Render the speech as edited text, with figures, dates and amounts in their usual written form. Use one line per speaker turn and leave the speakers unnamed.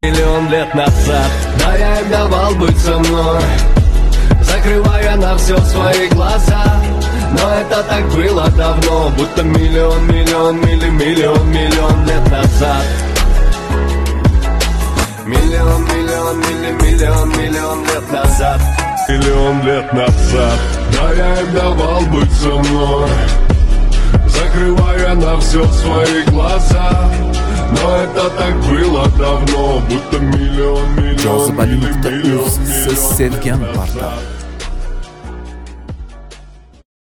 Миллион лет назад, да, я им давал быть со мной, закрывая на все свои глаза. Но это так было давно, будто миллион лет назад. Миллион лет назад. Миллион лет назад, да, я им давал быть со мной, закрывая на все свои глаза. Но это так было давно, будто миллиon
Jozibali.uz, siz sevgan portal.